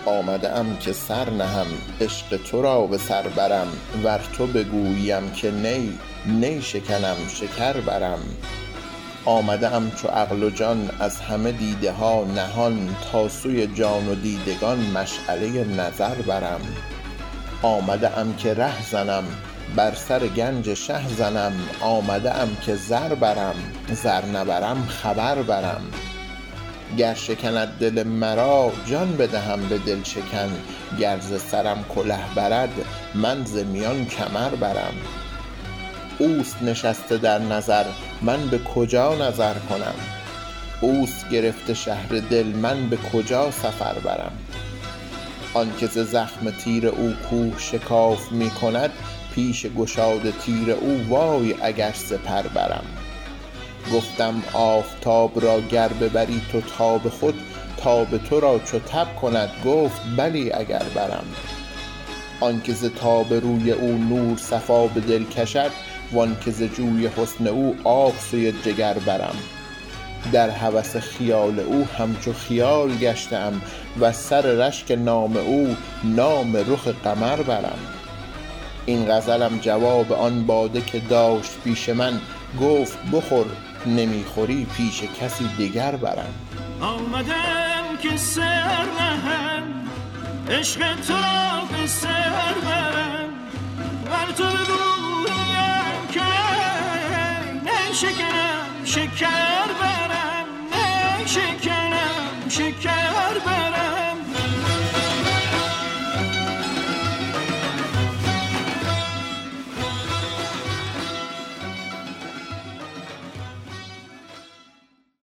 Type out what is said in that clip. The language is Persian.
آمده ام که سر نهم عشق تو را به سر برم، ور تو بگوییم که نی، نی شکنم شکر برم. آمده ام چو عقل و جان از همه دیده ها نهان، تا سوی جان و دیدگان مشعله نظر برم. آمده ام که ره زنم بر سر گنج شه زنم، آمده ام که زر برم، زر نبرم خبر برم. گر شکند دل مرا جان بدهم به دل شکن، گر ز سرم کله برد من ز میان کمر برم. اوست نشسته در نظر من به کجا نظر کنم، اوست گرفته شهر دل من به کجا سفر برم. آن که ز زخم تیر او کوه شکاف می کند، پیش گشاد تیر او وای اگر سپر برم. گفتم آفتاب را گر ببری تو تاب خود، تاب تو را چو تب کند گفت بلی اگر برم. آن که ز تاب روی او نور صفا به دل کشد، وان که ز جوی حسن او آب سوی جگر برم. در هوس خیال او همچو خیال گشته ام، وز سر رشک نام او نام رخ قمر برم. این غزلم جواب آن باده که داشت پیش من، گفت بخور نمی خوری پیش کسی دیگر برم. آمدم که سر نهم عشق تو را به سر برم، ور تو بگویم که نه شکنم شکر برم، نه شکنم شکر برم.